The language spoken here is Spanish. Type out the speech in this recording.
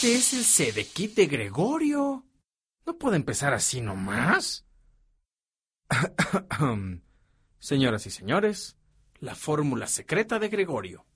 Este es el Sedekit de Gregorio. No puede empezar así nomás. Señoras y señores, la fórmula secreta de Gregorio.